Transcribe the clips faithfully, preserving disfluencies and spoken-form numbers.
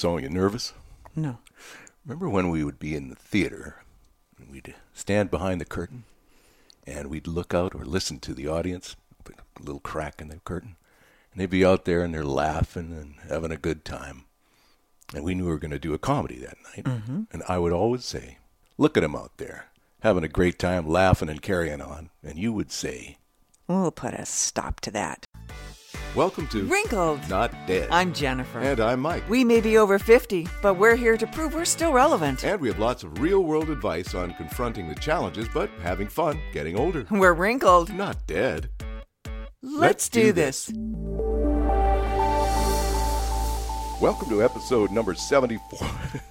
So, are you nervous? No. Remember when we would be in the theater and we'd stand behind the curtain and we'd look out or listen to the audience, put a little crack in the curtain, and they'd be out there and they're laughing and having a good time. And we knew we were going to do a comedy that night. Mm-hmm. And I would always say, look at them out there, having a great time, laughing and carrying on. And you would say, We'll put a stop to that. welcome to Wrinkled. Not Dead. I'm Jennifer. And I'm Mike. We may be over fifty, but we're here to prove we're still relevant. And we have lots of real-world advice on confronting the challenges, but having fun, getting older. We're wrinkled. Not dead. Let's, Let's do, do this. this. Welcome to episode number seventy-four.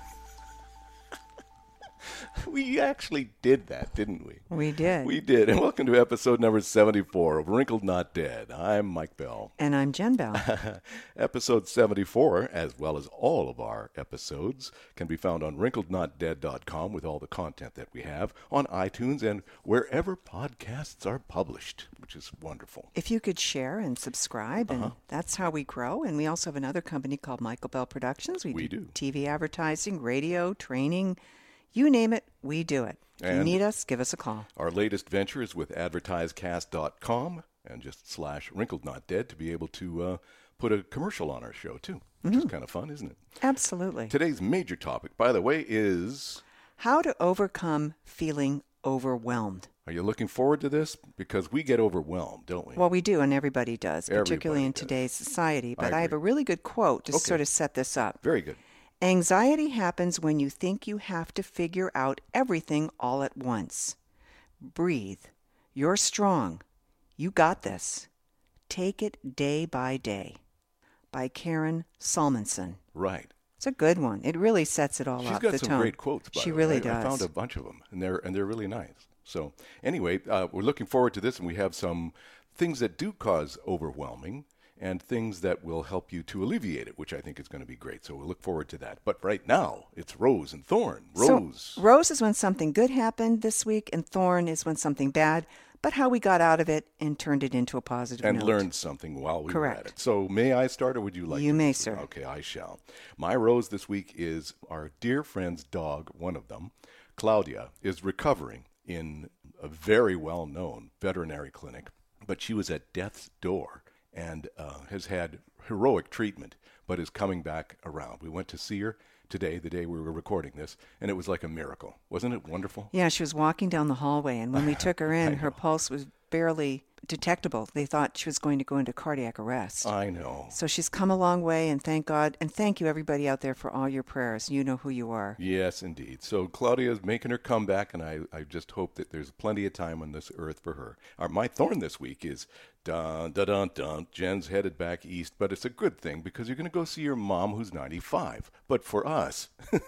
We actually did that, didn't we? We did. We did. And welcome to episode number seventy-four of Wrinkled Not Dead. I'm Mike Bell. And I'm Jen Bell. Episode seventy-four, as well as all of our episodes, can be found on wrinkled not dead dot com with all the content that we have, on iTunes and wherever podcasts are published, which is wonderful. If you could share and subscribe, and Uh-huh. that's how we grow. And we also have another company called Michael Bell Productions. We, We do, do. T V advertising, radio, training. You name it, we do it. If you And- need us, give us a call. Our latest venture is with advertise cast dot com and just slash wrinkled not dead to be able to uh, put a commercial on our show, too, which Mm-hmm. is kind of fun, isn't it? Absolutely. Today's major topic, by the way, is... How to overcome feeling overwhelmed. Are you looking forward to this? Because we get overwhelmed, don't we? Well, we do, and everybody does, particularly Everybody in does. today's society. But I I, have a agree. really good quote to Okay. sort of set this up. Very good. Anxiety happens when you think you have to figure out everything all at once. Breathe. You're strong. You got this. Take it day by day. By Karen Salmonson. Right. It's a good one. It really sets it all She's up. got the some tone. great quotes, by She the way. really I- does. I found a bunch of them, and they're, and they're really nice. So anyway, uh, we're looking forward to this, and we have some things that do cause overwhelming and things that will help you to alleviate it, which I think is going to be great. So we'll look forward to that. But right now, it's Rose and Thorn. Rose. So, Rose is when something good happened this week, and Thorn is when something bad, but how we got out of it and turned it into a positive and note. learned something while we Correct. were at it. So may I start, or would you like You to? may, sir. Okay, I shall. My rose this week is our dear friend's dog, one of them, Claudia, is recovering in a very well-known veterinary clinic, but she was at death's door and uh, has had heroic treatment, but is coming back around. We went to see her today, the day we were recording this, and it was like a miracle. Wasn't it wonderful? Yeah, she was walking down the hallway, and when we took her in, her pulse was barely detectable. They thought she was going to go into cardiac arrest. I know. So she's come a long way, and thank God, and thank you, everybody out there, for all your prayers. You know who you are. Yes, indeed. So Claudia is making her comeback, and I, I just hope that there's plenty of time on this earth for her. Our, my thorn this week is dun dun dun dun. Jen's headed back east, but it's a good thing because you're going to go see your mom who's ninety-five. But for us,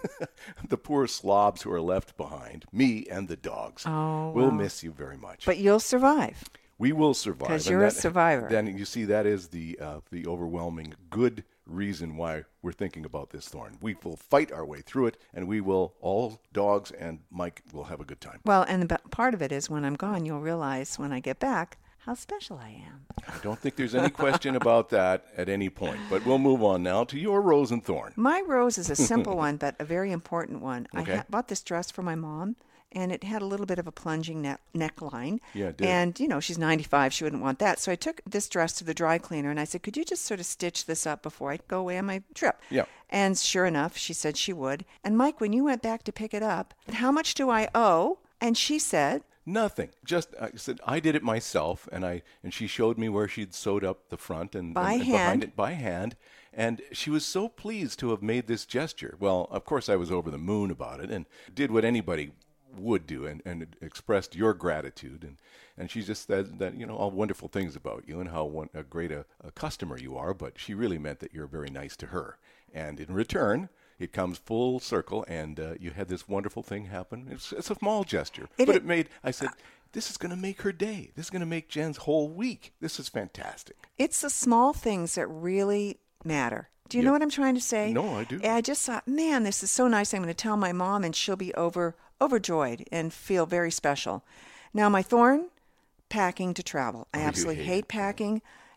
the poor slobs who are left behind, me and the dogs, Oh, we'll wow. miss you very much. But you'll survive. We will survive. 'Cause and you're a that- survivor. Then you see that is the uh, the overwhelming good reason why we're thinking about this thorn. We will fight our way through it, and we will, all dogs and Mike will have a good time. Well, and the b- part of it is when I'm gone, you'll realize when I get back how special I am. I don't think there's any question about that at any point. But we'll move on now to your rose and thorn. My rose is a simple one, but a very important one. Okay. I ha- bought this dress for my mom, and it had a little bit of a plunging ne- neckline. Yeah, it did. And, you know, she's ninety-five. She wouldn't want that. So I took this dress to the dry cleaner, and I said, could you just sort of stitch this up before I go away on my trip? Yeah. And sure enough, she said she would. And, Mike, when you went back to pick it up, how much do I owe? And she said, Nothing. Just I said I did it myself, and I and she showed me where she'd sewed up the front and, By and, and hand? behind it by hand. And she was so pleased to have made this gesture. Well, of course, I was over the moon about it and did what anybody would do and, and expressed your gratitude. And, and she just said that, you know, all wonderful things about you and how one, a great a, a customer you are. But she really meant that you're very nice to her. And in return, it comes full circle, and uh, you had this wonderful thing happen. It's, it's a small gesture, It but i- it made, I said, this is going to make her day. This is going to make Jen's whole week. This is fantastic. it's the small things that really matter. Do you Yeah. know what I'm trying to say? No, I do. I just thought, man, this is so nice. I'm going to tell my mom, and she'll be over overjoyed and feel very special. Now, my thorn, packing to travel. I Oh, you absolutely hate hate it. packing.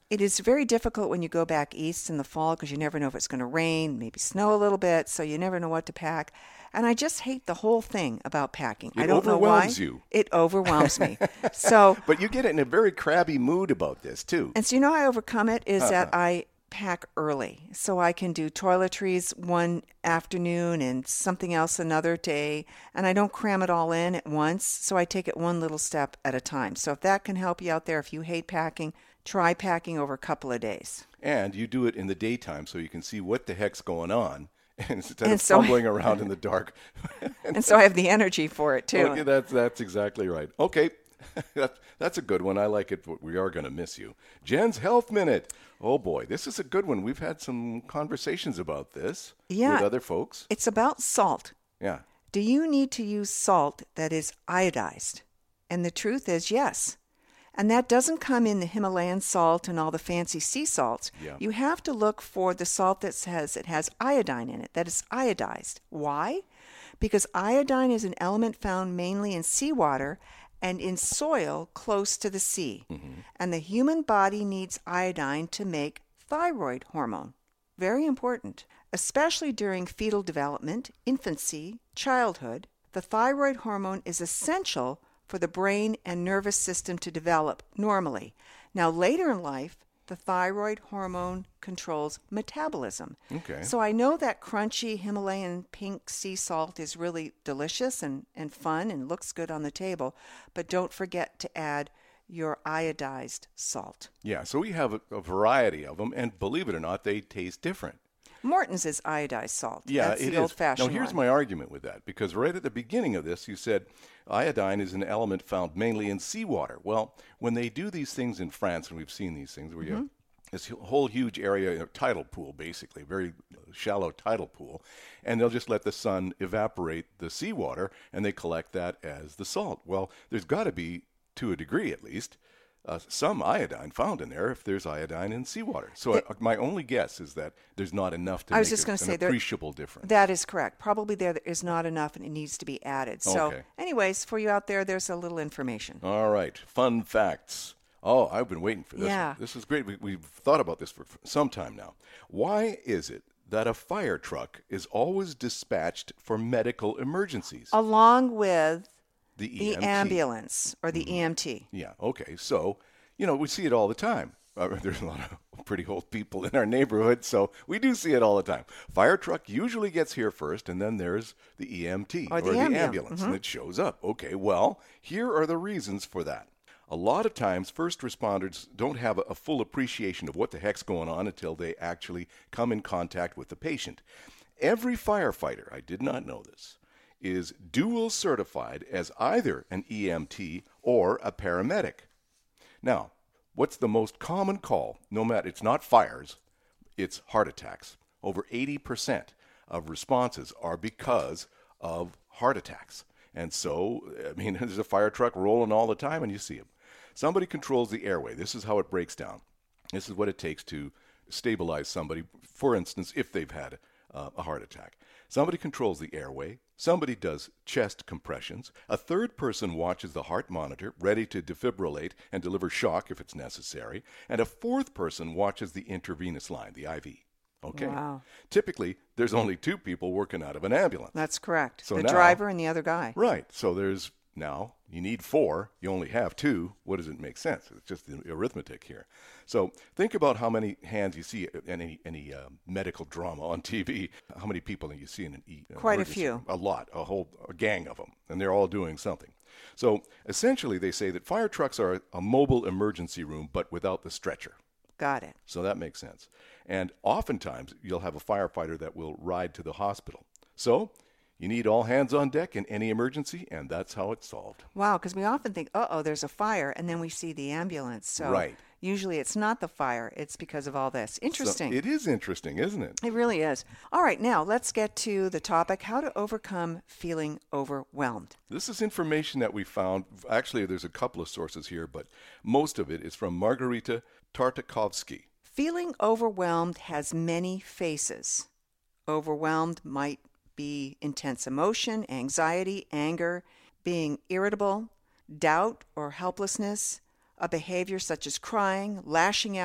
It is very difficult when you go back east in the fall because you never know if it's going to rain, maybe snow a little bit, so you never know what to pack. And I just hate the whole thing about packing. It I don't know why. overwhelms you. It overwhelms me. So, But you get in a very crabby mood about this, too. and so you know how I overcome it is Uh-uh. that I pack early. So I can do toiletries one afternoon and something else another day. And I don't cram it all in at once. So I take it one little step at a time. So if that can help you out there, if you hate packing, try packing over a couple of days. And you do it in the daytime so you can see what the heck's going on instead And of so- fumbling around in the dark. And so I have the energy for it too. Okay, that's, that's exactly right. Okay, that, that's a good one. I like it, but we are going to miss you. Jen's Health Minute. Oh, boy, this is a good one. We've had some conversations about this Yeah. with other folks. It's about salt. Yeah. Do you need to use salt that is iodized? And the truth is yes. And that doesn't come in the Himalayan salt and all the fancy sea salts. Yeah. You have to look for the salt that says it has iodine in it, that is iodized. Why? Because iodine is an element found mainly in seawater and in soil close to the sea. Mm-hmm. And the human body needs iodine to make thyroid hormone. Very important. Especially during fetal development, infancy, childhood, the thyroid hormone is essential for the brain and nervous system to develop normally. Now, later in life, the thyroid hormone controls metabolism. Okay. So I know that crunchy Himalayan pink sea salt is really delicious and, and fun and looks good on the table, but don't forget to add your iodized salt. Yeah, so we have a, a variety of them, and believe it or not, they taste different. Morton's is iodized salt. Yeah, That's it the is. old-fashioned Now, here's one. my argument with that, because right at the beginning of this, you said iodine is an element found mainly in seawater. Well, when they do these things in France, and we've seen these things where you Mm-hmm. have this whole huge area, a tidal pool, basically, very shallow tidal pool, and they'll just let the sun evaporate the seawater, and they collect that as the salt. Well, there's got to be, to a degree at least, Uh, some iodine found in there if there's iodine in seawater. So The- I, my only guess is that there's not enough to I was make just a- gonna an say there- appreciable difference. That is correct. Probably there is not enough and it needs to be added. So Okay. anyways, for you out there, there's a little information. All right, fun facts. Oh, I've been waiting for this Yeah. one. This is great. We, we've thought about this for for some time now. Why is it that a fire truck is always dispatched for medical emergencies? Along with The the E M T. ambulance or the E M T. Yeah, okay. So, you know, we see it all the time. Uh, there's a lot of pretty old people in our neighborhood, so we do see it all the time. Fire truck usually gets here first, and then there's the E M T Or the ambu- ambulance, and it shows up. Okay, well, here are the reasons for that. A lot of times, first responders don't have a, a full appreciation of what the heck's going on until they actually come in contact with the patient. Every firefighter, I did not know this, is dual certified as either an E M T or a paramedic. Now, what's the most common call? No matter, it's not fires, it's heart attacks. Over eighty percent of responses are because of heart attacks. And so, I mean, there's a fire truck rolling all the time and you see them. Somebody controls the airway. This is how it breaks down. This is what it takes to stabilize somebody, for instance, if they've had uh, a heart attack. Somebody controls the airway. Somebody does chest compressions. A third person watches the heart monitor, ready to defibrillate and deliver shock if it's necessary. And a fourth person watches the intravenous line, the I V. Okay. Wow. Typically, there's only two people working out of an ambulance. That's correct. So the now- driver and the other guy. Right. So there's now, you need four. You only have two. What does it make sense? It's just the arithmetic here. So think about how many hands you see in any, any uh, medical drama on T V. How many people you see in an E. Quite a emergency few. room. A lot. A whole a gang of them. And they're all doing something. So essentially, they say that fire trucks are a mobile emergency room, but without the stretcher. Got it. So that makes sense. And oftentimes, you'll have a firefighter that will ride to the hospital. So you need all hands on deck in any emergency, and that's how it's solved. Wow, because we often think, uh-oh, there's a fire, and then we see the ambulance. So Right. usually it's not the fire. It's because of all this. Interesting. So it is interesting, isn't it? It really is. All right, now let's get to the topic, how to overcome feeling overwhelmed. This is information that we found. Actually, there's a couple of sources here, but most of it is from Margarita Tartakovsky. Feeling overwhelmed has many faces. Overwhelmed might be intense emotion, anxiety, anger, being irritable, doubt or helplessness, a behavior such as crying, lashing out,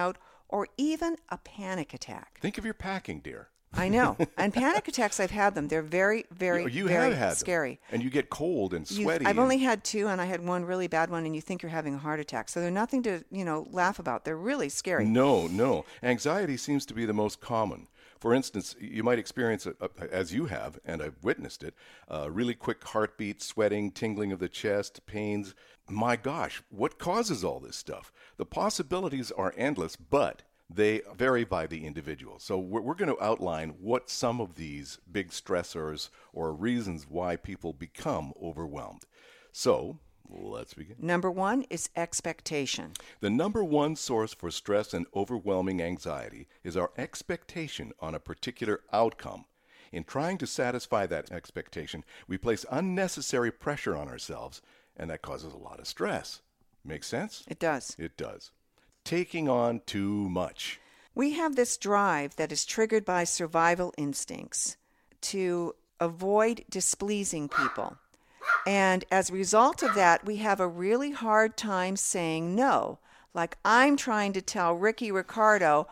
or even a panic attack. Think of your packing, dear. I know. And panic attacks, I've had them. They're very, very, You, you very have had scary. them. And you get cold and You- sweaty. I've and- only had two, and I had one really bad one, and you think you're having a heart attack. So they're nothing to, you know, laugh about. They're really scary. No, no. Anxiety seems to be the most common. For instance, you might experience, a, a, as you have, and I've witnessed it, uh, really quick heartbeat, sweating, tingling of the chest, pains. My gosh, what causes all this stuff? The possibilities are endless, but they vary by the individual. So we're, we're going to outline what some of these big stressors or reasons why people become overwhelmed. So let's begin. Number one is expectation. The number one source for stress and overwhelming anxiety is our expectation on a particular outcome. In trying to satisfy that expectation, we place unnecessary pressure on ourselves, and that causes a lot of stress. Make sense? It does. It does. Taking on too much. We have this drive that is triggered by survival instincts to avoid displeasing people. And as a result of that, we have a really hard time saying no. Like I'm trying to tell Ricky Ricardo,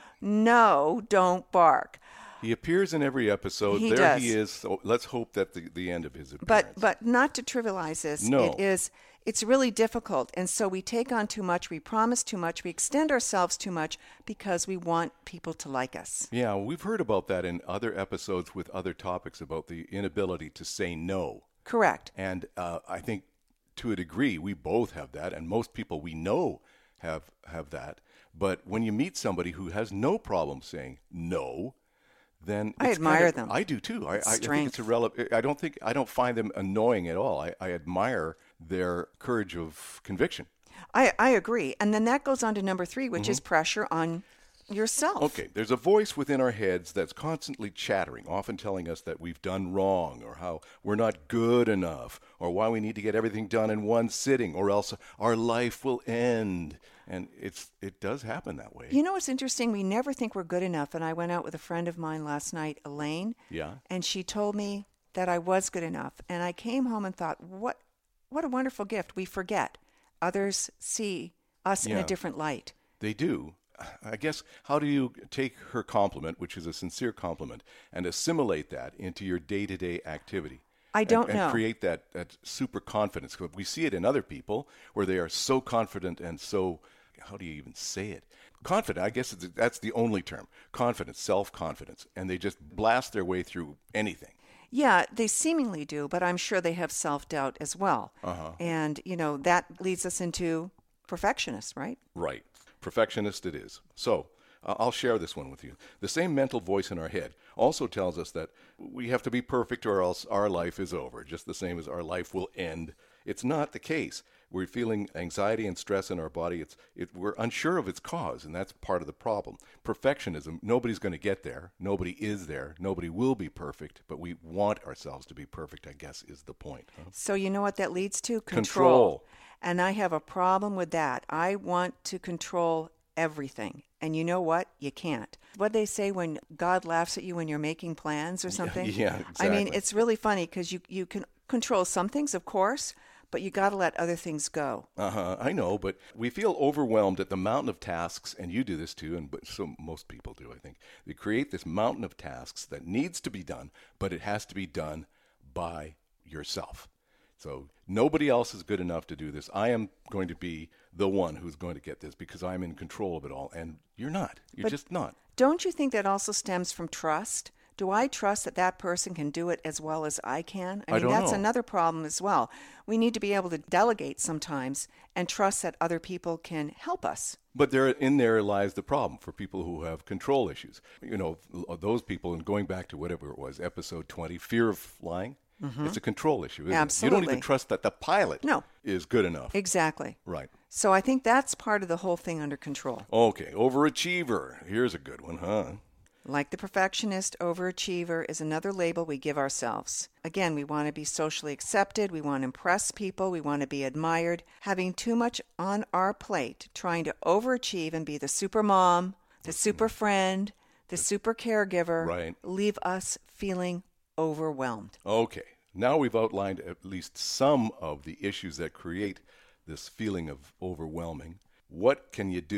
no, don't bark. He appears in every episode. He there does. he is. So let's hope that the, the end of his appearance. But but not to trivialize this. No. It is it's really difficult. And so we take on too much, we promise too much, we extend ourselves too much because we want people to like us. Yeah, we've heard about that in other episodes with other topics about the inability to say no. Correct. And uh, I think to a degree, we both have that, and most people we know have have that. But when you meet somebody who has no problem saying no, then I it's admire kind of, them. I do too. I, I think Strength. it's irrelevant. I don't think I don't find them annoying at all. I, I admire their courage of conviction. I, I agree. And then that goes on to number three, which is pressure on yourself. Okay, there's a voice within our heads that's constantly chattering, often telling us that we've done wrong, or how we're not good enough, or why we need to get everything done in one sitting, or else our life will end. And it's it does happen that way. You know what's interesting? We never think we're good enough. And I went out with a friend of mine last night, Elaine. Yeah. And she told me that I was good enough. And I came home and thought, what what a wonderful gift. We forget. Others see us in Yeah. a different light. They do. I guess, how do you take her compliment, which is a sincere compliment, and assimilate that into your day-to-day activity? I And- don't and, know. create that, that super confidence. 'Cause we see it in other people where they are so confident and so, how do you even say it? Confident, I guess it's, that's the only term. Confidence, self-confidence. And they just blast their way through anything. Yeah, they seemingly do, but I'm sure they have self-doubt as well. Uh-huh. And, you know, that leads us into perfectionists, right? Right. Perfectionist it is. So, uh, I'll share this one with you. The same mental voice in our head also tells us that we have to be perfect or else our life is over, just the same as our life will end. It's not the case. We're feeling anxiety and stress in our body. It's it, we're unsure of its cause, and that's part of the problem. Perfectionism, nobody's going to get there. Nobody is there. Nobody will be perfect, but we want ourselves to be perfect, I guess, is the point. Huh? So you know what that leads to? Control. And I have a problem with that. I want to control everything. And you know what? You can't. What they say when God laughs at you when you're making plans or something? yeah, I mean, exactly. it's really funny because you, you can control some things, of course, but you got to let other things go. Uh-huh, I know, but we feel overwhelmed at the mountain of tasks, and you do this too, and but so most people do, I think. They create this mountain of tasks that needs to be done, but it has to be done by yourself. So nobody else is good enough to do this. I am going to be the one who's going to get this because I'm in control of it all, and you're not. You're But- just not. Don't you think that also stems from trust? Do I trust that that person can do it as well as I can? I I mean, don't that's know. another problem as well. We need to be able to delegate sometimes and trust that other people can help us. But there, in there lies the problem for people who have control issues. You know, those people, and going back to whatever it was, episode twenty, fear of flying, it's a control issue, isn't it? You don't Absolutely. even trust that the pilot No. is good enough. Exactly. Right. So I think that's part of the whole thing under control. Okay, overachiever. Here's a good one, huh? Like the perfectionist, overachiever is another label we give ourselves. Again, we want to be socially accepted, we want to impress people, we want to be admired. Having too much on our plate, trying to overachieve and be the super mom, the super friend, the super caregiver, Right. leave us feeling overwhelmed. Okay, now we've outlined at least some of the issues that create this feeling of overwhelming. What can you do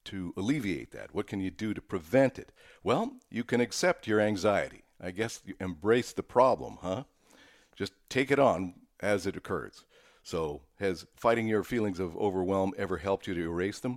to alleviate that? What can you do to prevent it? Well, you can accept your anxiety. I guess you embrace the problem, huh? Just take it on as it occurs. So, has fighting your feelings of overwhelm ever helped you to erase them?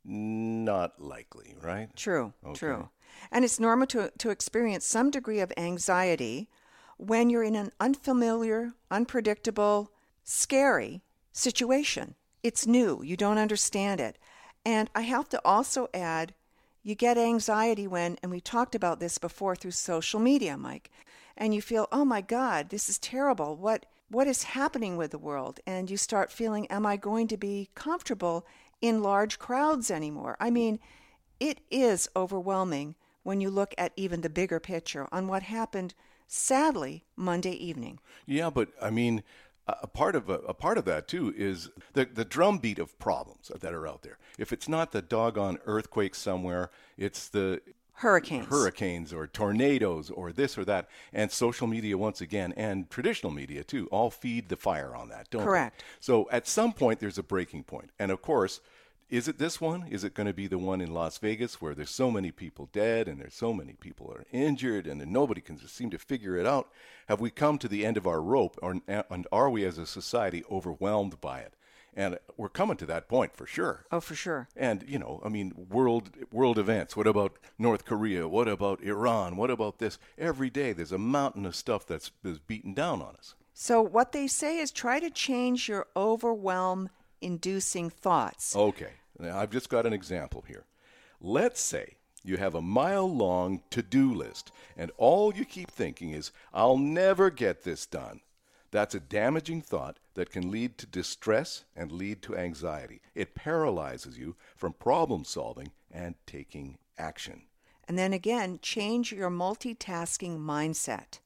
Not likely, right? True, Okay. true. And it's normal to, to experience some degree of anxiety when you're in an unfamiliar, unpredictable, scary situation. It's new. You don't understand it. And I have to also add, you get anxiety when, and we talked about this before through social media, Mike, and you feel, oh my God, this is terrible. What what is happening with the world? And you start feeling, am I going to be comfortable in large crowds anymore? I mean, it is overwhelming when you look at even the bigger picture on what happened, sadly, Monday evening. Yeah, but I mean, a part of a, a part of that too is the the drumbeat of problems that are out there. If it's not the doggone earthquake somewhere, it's the Hurricanes. hurricanes or tornadoes or this or that. And social media once again, and traditional media too, all feed the fire on that, don't Correct. they? So at some point there's a breaking point. And of course, is it this one? Is it going to be the one in Las Vegas where there's so many people dead and there's so many people are injured and then nobody can just seem to figure it out? Have we come to the end of our rope, or and are we as a society overwhelmed by it? And we're coming to that point for sure. Oh, for sure. And, you know, I mean, world world events. What about North Korea? What about Iran? What about this? Every day there's a mountain of stuff that's, that's beaten down on us. So what they say is try to change your overwhelm-inducing thoughts. Okay. Now, I've just got an example here. Let's say you have a mile-long to-do list, and all you keep thinking is, I'll never get this done. That's a damaging thought that can lead to distress and lead to anxiety. It paralyzes you from problem solving and taking action. And then again, change your multitasking mindset.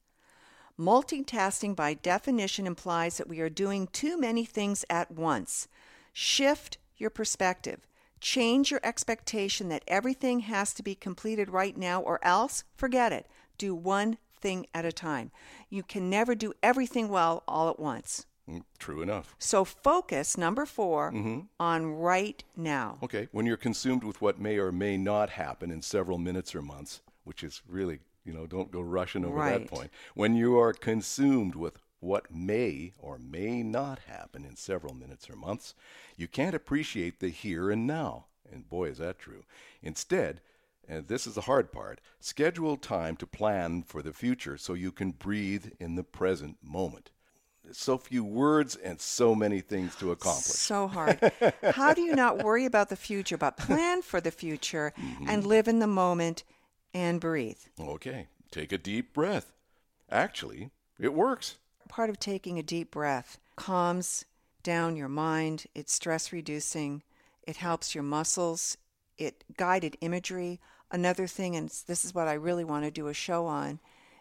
Multitasking by definition implies that we are doing too many things at once. Shift your perspective. Change your expectation that everything has to be completed right now or else forget it. Do one thing at a time. You can never do everything well all at once. Mm, True enough. So focus, number four, Mm-hmm. on right now. Okay, when you're consumed with what may or may not happen in several minutes or months, which is really, you know, don't go rushing over Right. that point. When you are consumed with what may or may not happen in several minutes or months, you can't appreciate the here and now. And boy, is that true. Instead, and this is the hard part, schedule time to plan for the future so you can breathe in the present moment. So few words and so many things to accomplish. So hard. How do you not worry about the future, but plan for the future and live in the moment and breathe? Okay, take a deep breath. Actually, it works. Part of taking a deep breath calms down your mind. It's stress reducing. It helps your muscles. It guided imagery. Another thing, and this is what I really want to do a show on,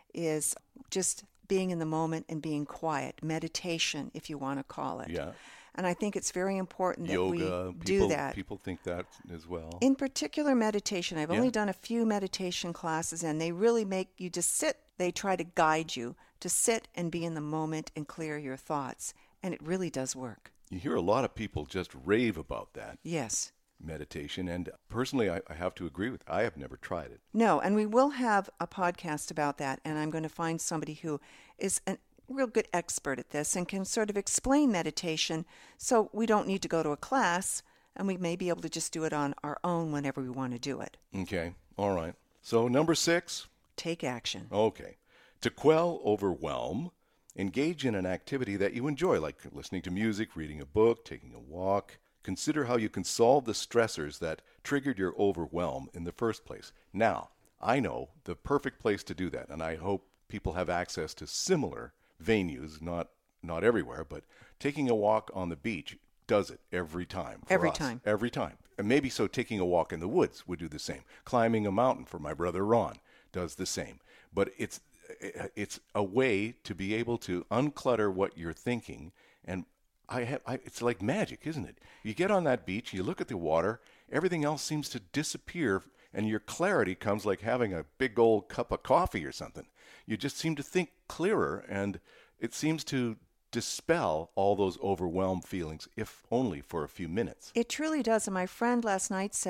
is just being in the moment and being quiet. Meditation, if you want to call it. Yeah. And I think it's very important that Yoga, we people, do that. people think that as well. In particular, meditation. I've Yeah. only done a few meditation classes, and they really make you just sit. They try to guide you to sit and be in the moment and clear your thoughts. And it really does work. You hear a lot of people just rave about that Yes. meditation, and personally, I, I have to agree with. I have never tried it. No, and we will have a podcast about that, and I'm going to find somebody who is a real good expert at this and can sort of explain meditation so we don't need to go to a class, and we may be able to just do it on our own whenever we want to do it. Okay, all right. So number six, Take action. okay. To quell overwhelm, engage in an activity that you enjoy, like listening to music, reading a book, taking a walk. Consider how you can solve the stressors that triggered your overwhelm in the first place. Now, I know the perfect place to do that, and I hope people have access to similar venues, not not everywhere, but taking a walk on the beach does it every time. For Every us. time. Every time. And maybe so taking a walk in the woods would do the same. Climbing a mountain for my brother Ron does the same. But it's it's a way to be able to unclutter what you're thinking, and I have I, it's like magic, isn't it? You get on that beach, you look at the water, everything else seems to disappear, and your clarity comes like having a big old cup of coffee or something. You just seem to think clearer, and it seems to dispel all those overwhelmed feelings, if only for a few minutes. It truly does. And my friend last night said,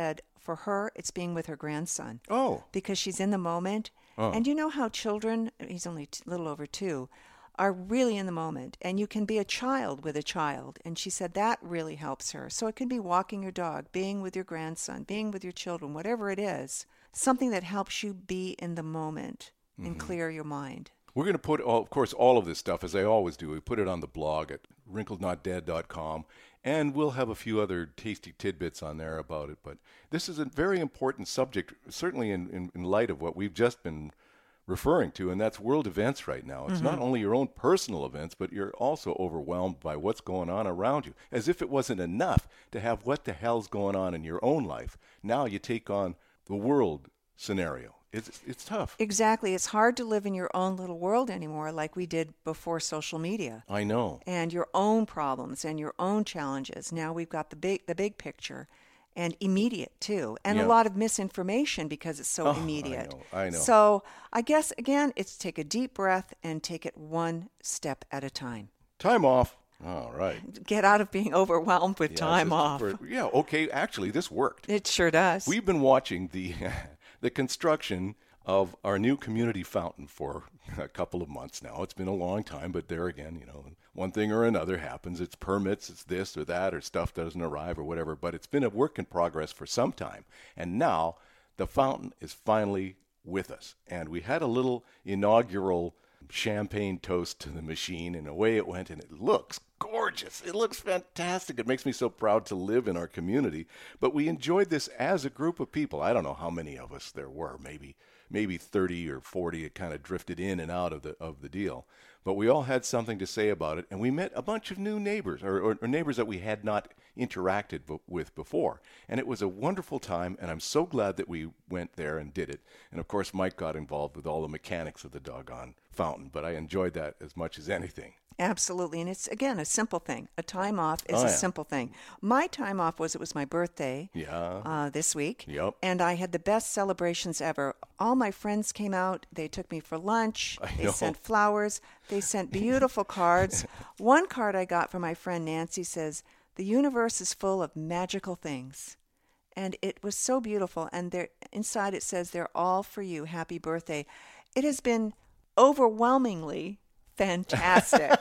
For her, it's being with her grandson. Oh. Because she's in the moment. Oh. And you know how children, he's only a little over two, are really in the moment. And you can be a child with a child. And she said that really helps her. So it can be walking your dog, being with your grandson, being with your children, whatever it is, something that helps you be in the moment mm-hmm. and clear your mind. We're going to put, all, of course, all of this stuff, as I always do, we put it on the blog at wrinkled not dead dot com, and we'll have a few other tasty tidbits on there about it. But this is a very important subject, certainly in, in, in light of what we've just been referring to, and that's world events right now. It's mm-hmm. not only your own personal events, but you're also overwhelmed by what's going on around you, as if it wasn't enough to have what the hell's going on in your own life. Now you take on the world scenario. It's it's tough. Exactly. It's hard to live in your own little world anymore like we did before social media. I know. And your own problems and your own challenges. Now we've got the big the big picture and immediate too. And yeah. a lot of misinformation because it's so oh, immediate. I know. I know. So I guess, again, it's take a deep breath and take it one step at a time. Time off. All right. Get out of being overwhelmed with yeah, time off. For, yeah, okay. Actually, this worked. It sure does. We've been watching the... the construction of our new community fountain for a couple of months now. It's been a long time, but there again, you know, one thing or another happens. It's permits, it's this or that, or stuff doesn't arrive or whatever, but it's been a work in progress for some time. And now the fountain is finally with us. And we had a little inaugural champagne toast to the machine, and away it went, and it looks gorgeous. It looks fantastic. It makes me so proud to live in our community. But we enjoyed this as a group of people. I don't know how many of us there were, maybe maybe thirty or forty. It kind of drifted in and out of the of the deal. But we all had something to say about it, and we met a bunch of new neighbors, or, or, or neighbors that we had not interacted b- with before. And it was a wonderful time, and I'm so glad that we went there and did it. And, of course, Mike got involved with all the mechanics of the doggone fountain, but I enjoyed that as much as anything. Absolutely. And it's, again, a simple thing. A time off is oh, a yeah. simple thing. My time off was it was my birthday yeah. uh, this week. Yep. And I had the best celebrations ever. All my friends came out. They took me for lunch. I They know. sent flowers. They sent beautiful cards. One card I got from my friend Nancy says, "The universe is full of magical things." And it was so beautiful. And there, inside it says, "They're all for you. Happy birthday." It has been overwhelmingly fantastic.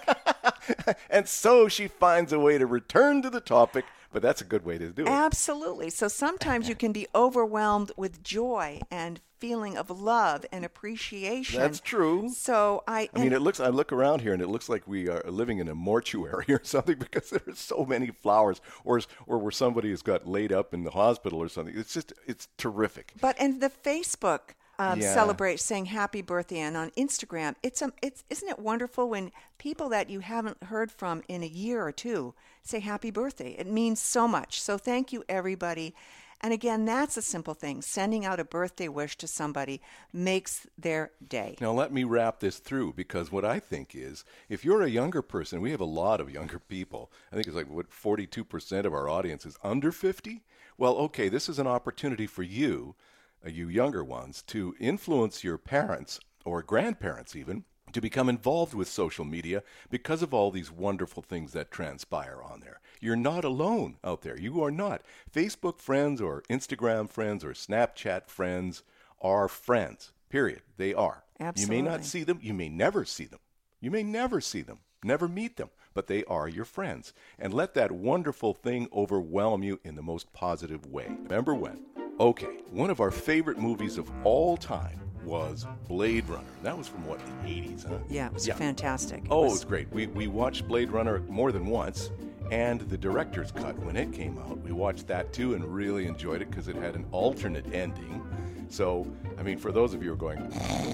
And so she finds a way to return to the topic, but that's a good way to do it. Absolutely. So sometimes you can be overwhelmed with joy and feeling of love and appreciation. That's true. So I I mean, it looks. I look around here, and it looks like we are living in a mortuary or something because there are so many flowers, or or where somebody has got laid up in the hospital or something. It's just, it's terrific. But and the Facebook um, Yeah. celebrate saying happy birthday, and on Instagram, it's um, it's isn't it wonderful when people that you haven't heard from in a year or two say happy birthday? It means so much. So thank you, everybody. And again, that's a simple thing. Sending out a birthday wish to somebody makes their day. Now, let me wrap this through, because what I think is, if you're a younger person, we have a lot of younger people. I think it's like, what, forty-two percent of our audience is under fifty? Well, okay, this is an opportunity for you, uh, you younger ones, to influence your parents, or grandparents even, to become involved with social media because of all these wonderful things that transpire on there. You're not alone out there. You are not. Facebook friends or Instagram friends or Snapchat friends are friends, period. They are. Absolutely. You may not see them. You may never see them. You may never see them, never meet them, but they are your friends. And let that wonderful thing overwhelm you in the most positive way. Remember when? Okay, one of our favorite movies of all time was Blade Runner. That was from, what, the eighties, huh? Yeah, it was Yeah. fantastic. It Oh, was- it was great. We we watched Blade Runner more than once, and the director's cut, when it came out, we watched that too and really enjoyed it because it had an alternate ending. So, I mean, for those of you who are going,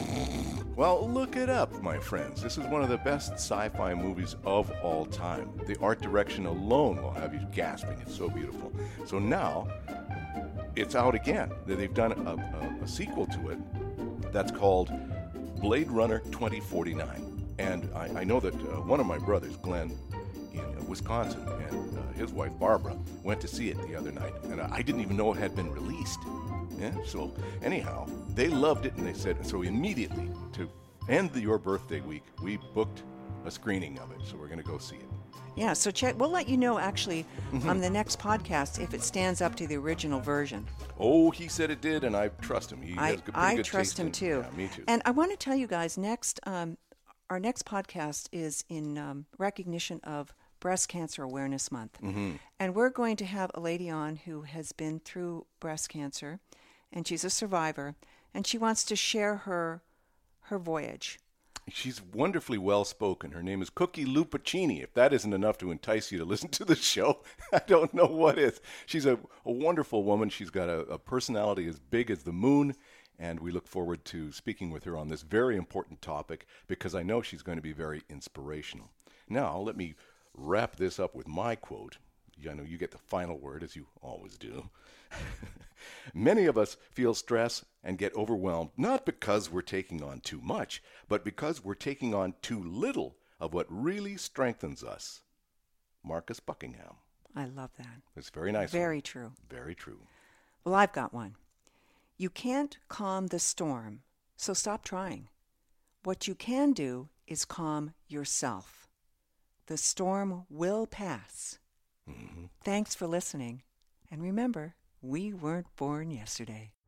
well, look it up, my friends. This is one of the best sci-fi movies of all time. The art direction alone will have you gasping. It's so beautiful. So now, it's out again. They've done a, a, a sequel to it that's called Blade Runner twenty forty-nine. And I, I know that uh, one of my brothers, Glenn, in uh, Wisconsin, and uh, his wife, Barbara, went to see it the other night. And I didn't even know it had been released. Yeah, so anyhow, they loved it, and they said, so immediately, to end the, your birthday week, we booked a screening of it. So we're going to go see it. Yeah, so check. We'll let you know actually Mm-hmm. on the next podcast if it stands up to the original version. Oh, he said it did, and I trust him. He I has good, pretty I good trust taste him in- too. Yeah, me too. And I want to tell you guys next. Um, our next podcast is in um, recognition of Breast Cancer Awareness Month, Mm-hmm. and we're going to have a lady on who has been through breast cancer, and she's a survivor, and she wants to share her her voyage. She's wonderfully well spoken. Her name is Cookie Lupacini. If that isn't enough to entice you to listen to the show, I don't know what is. She's a, a wonderful woman. She's got a, a personality as big as the moon, and we look forward to speaking with her on this very important topic because I know she's going to be very inspirational. Now, let me wrap this up with my quote. I know you get the final word, as you always do. Many of us feel stress and get overwhelmed not because we're taking on too much, but because we're taking on too little of what really strengthens us. Marcus Buckingham. I love that. It's very nice. Very one. true. Very true. Well, I've got one. You can't calm the storm, so stop trying. What you can do is calm yourself. The storm will pass. Mm-hmm. Thanks for listening. And remember, we weren't born yesterday.